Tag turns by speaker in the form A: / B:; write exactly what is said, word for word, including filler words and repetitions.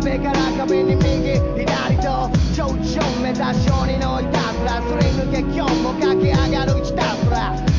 A: 壁から壁に右左と頂上目指し鬼のいたずらすり抜け今日も駆け上がるひたすら